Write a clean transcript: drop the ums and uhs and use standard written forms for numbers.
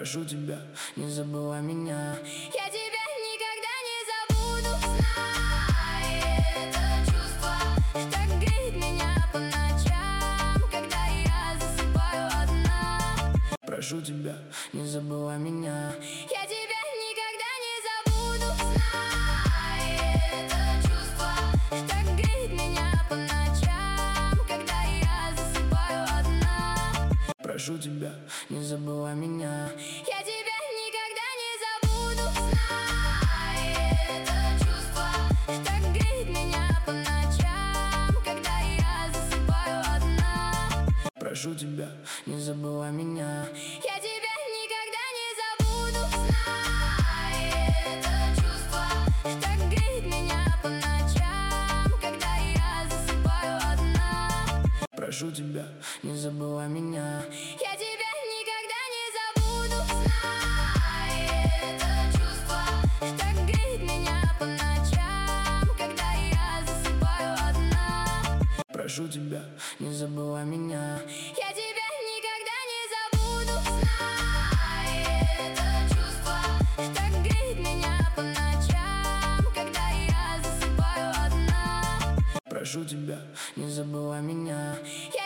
Прошу тебя, не забывай меня. Я тебя никогда не забуду. Знай это чувство, так греет меня по ночам, когда я засыпаю одна. Прошу тебя, не забывай меня. Я тебя никогда не забуду. Знай это чувство, так греет меня по ночам, когда я засыпаю одна. Прошу тебя, не забывай меня. Я тебя никогда не забуду. Знай это чувство, так греет меня по ночам, когда я засыпаю одна. Прошу тебя, не забывай меня. Я тебя никогда не забуду. Знай это чувство, так греет меня по ночам, когда я засыпаю одна. Прошу тебя, не забывай меня. Я тебя никогда не забуду. Знай это чувство, так греет меня по ночам, когда я засыпаю одна. Прошу тебя, не забывай меня. Я тебя никогда не забуду. Знай это чувство, так греет меня по ночам, когда я засыпаю одна. Прошу тебя, не забывай меня. Я